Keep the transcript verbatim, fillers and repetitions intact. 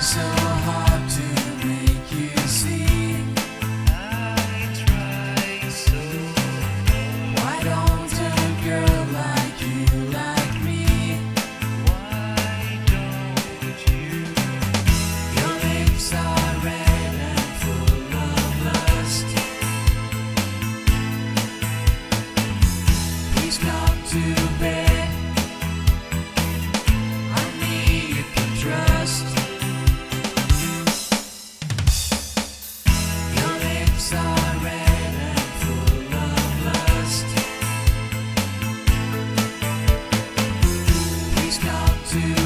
so hard to make you see. I try so hard. Why don't a girl like you like me? Why don't you? Your lips are red and full of lust. Please come to bed. On me you can trust. Your lips are red and full of lust. Please come to